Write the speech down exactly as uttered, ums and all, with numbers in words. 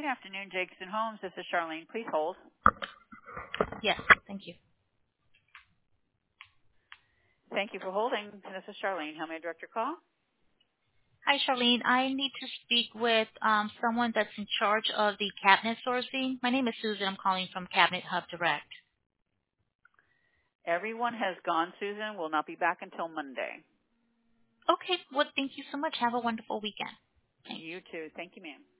afternoon, Jacobson Homes. This is Charlene. Please hold. Yes, thank you. Thank you for holding. This is Charlene. How may I direct your call? Hi, Charlene. I need to speak with um, someone that's in charge of the cabinet sourcing. My name is Susan. I'm calling from Cabinet Hub Direct. Everyone has gone, Susan. Will not be back until Monday. Okay. Well, thank you so much. Have a wonderful weekend. Thanks. You too. Thank you, ma'am.